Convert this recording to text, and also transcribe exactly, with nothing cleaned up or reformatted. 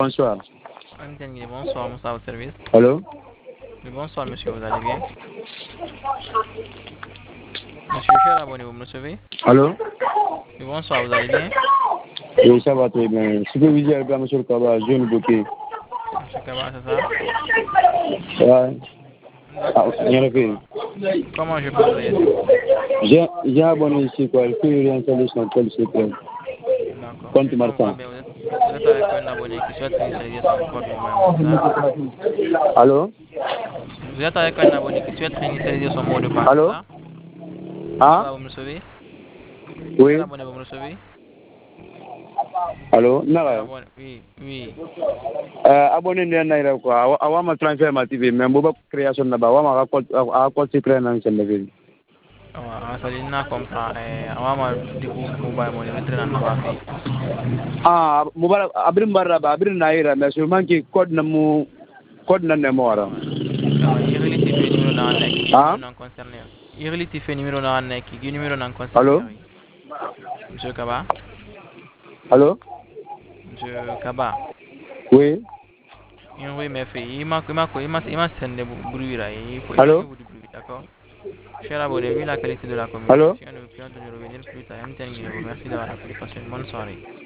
Bonsoir. Antenne, bonsoir, Moussa au service. Allô? Oui, bonsoir, monsieur, vous allez bien? Monsieur, cher abonné, vous me recevez? Allô? Oui, bonsoir, vous allez bien? Oui, ça va très bien. Superviseur Albert Monsieur Kaba, jeune bouquet. Monsieur Kaba, c'est ça? Ouais. D'accord, Ah, monsieur rien fait. Kaba. Comment je peux vous aider, s'il vous plaît? J'ai j'ai abonné ici, quoi. Il faut réinstaller son code, s'il te plaît. D'accord, Compte si je comprends marchand. bien, vous êtes, vous êtes avec un abonné qui souhaite réinitialiser son code mobile, c'est ça? Allô? Vous êtes avec un abonné qui souhaite réinitialiser son mot de passe, c'est Allô? ça? Ah? Voilà, vous me recevez? Cher Oui? abonné, vous me recevez? Allô? Cher Nara? abonné, oui, oui. Euh, abonné n'est pas quoi. Awama transfert motivé, mais boba création na ba. Awama akot akot secret na nchende. Ah, asali na comprend. Eh, awama diku mobile money, vitre na nabafi. Ah, mobile abrin barra ba abrin naira, mais sûrement que code na mu code na ne mo wara. Awa, irrelatif e numéro na nek, ki Ah? numéro nan concerné. Irrelatif e numéro na nek, ki numéro nan Allô? concerné. Monsieur Kaba? Allô? Monsieur Kaba? Oui? In oui, mais fait, il m'a, il m'a, il m'a, il m'a sendé bruit là, il faut Allô? éloigner-vous du bruit, d'accord? Cher abonné, vu la qualité de la Allô? communication, nous prions de nous revenir plus tard. M T N Guinée vous remercie d'avoir appelé. Passez une bonne soirée.